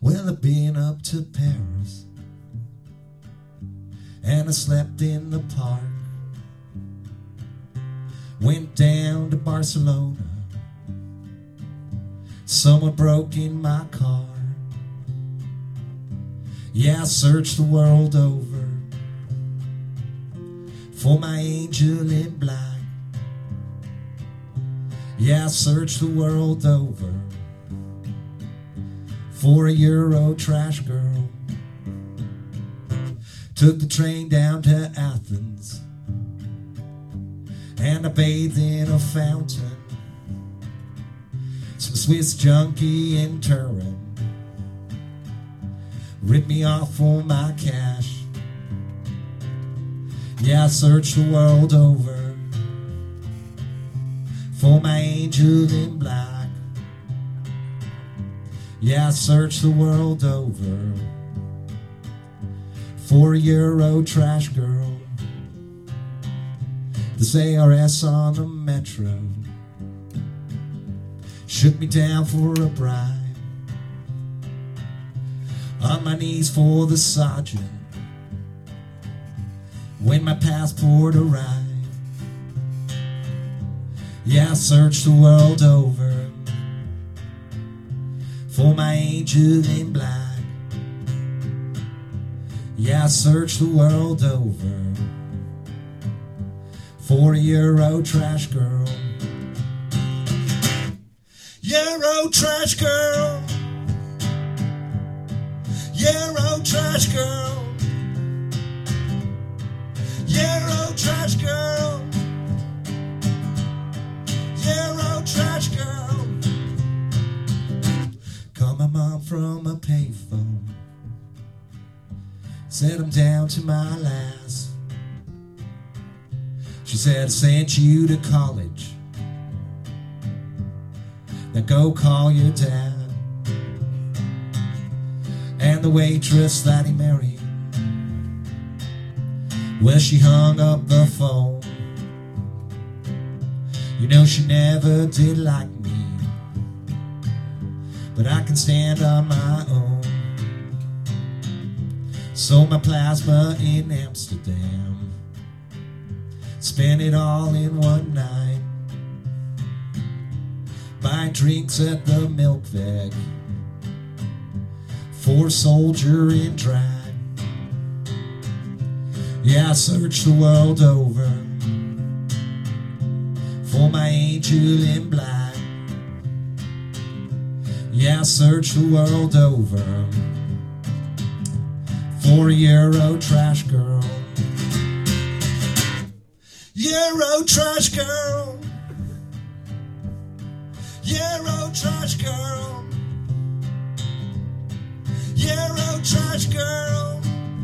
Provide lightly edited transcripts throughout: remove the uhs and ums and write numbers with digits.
Well, I've been up to Paris, and I slept in the park. Went down to Barcelona, someone broke in my car. Yeah, I searched the world over for my angel in black. Yeah, I searched the world over for a Euro trash girl. Took the train down to Athens, and I bathed in a fountain. Some Swiss junkie in Turin ripped me off for my cash. Yeah, I searched the world over for my angel in black. Yeah, I searched the world over for a Euro trash girl. This ARS on the metro shook me down for a bribe. On my knees for the sergeant when my passport arrived. Yeah, I searched the world over for my angel in black. Yeah, I searched the world over for a Euro trash girl. Euro trash girl, Euro trash girl, Euro trash girl, Euro trash girl. Called my mom from a payphone, said I'm down to my last. She said I sent you to college, now go call your dad. And the waitress that he married, well, she hung up the phone. You know she never did like me, but I can stand on my own. Sold my plasma in Amsterdam, spent it all in one night, buying drinks at the Milk Veg for a soldier in drag. Yeah, I searched the world over for my angel in black. Yeah, I searched the world over for a Euro trash girl. Euro trash girl, Euro trash girl, Euro trash girl,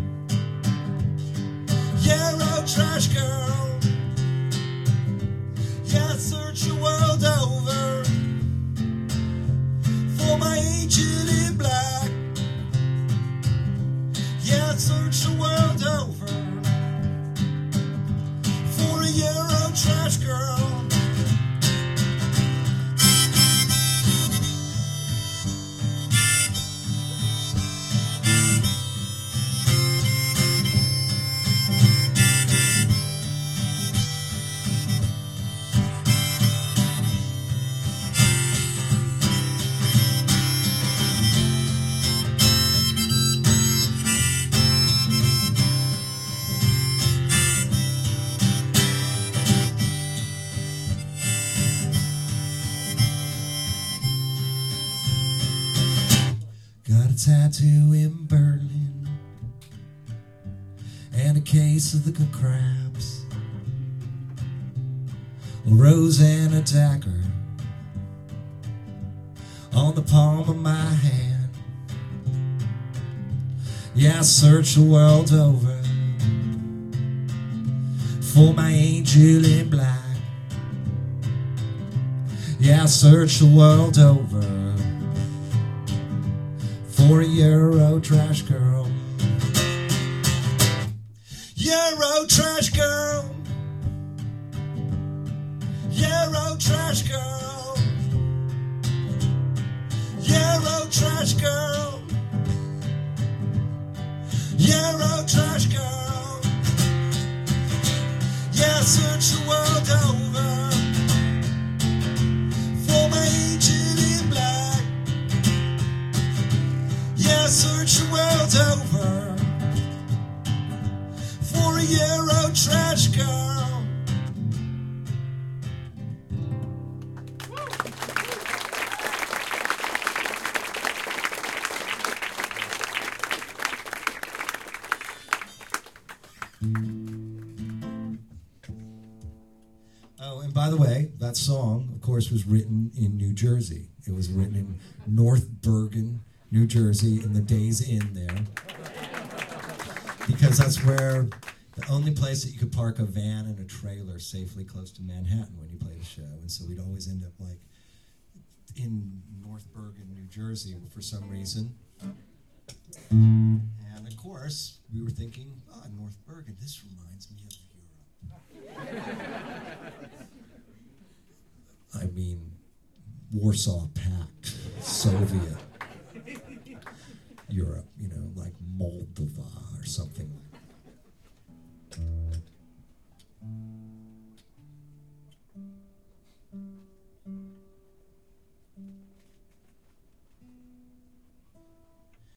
Euro trash girl. Yeah, I search the world over for my angel in black. Yeah, I search the world over for a Euro trash girl. Got a tattoo in Berlin and a case of the good crabs, a rose and a dagger on the palm of my hand. Yeah, I searched the world over for my angel in black. Yeah, I searched the world over for a Euro trash girl. Euro trash girl, Euro trash girl, Euro trash girl, the world over for a Euro trash girl. Oh, and by the way, that song, of course, was written in New Jersey. It was written in North Bergen, New Jersey, in the Days Inn there. Because that's where the only place that you could park a van and a trailer safely close to Manhattan when you play the show. And so we'd always end up like in North Bergen, New Jersey for some reason. And of course, we were thinking, oh, North Bergen, this reminds me of Europe. I mean, Warsaw Pact, Soviet Europe.